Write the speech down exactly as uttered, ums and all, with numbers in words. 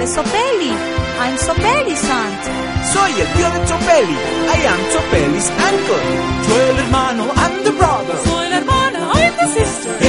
es Zopeli. I'm Zopeli's aunt. Soy el tío de Zopeli. I am Zopeli's uncle. Soy el hermano, I'm the brother. Soy la hermana, I'm the sister.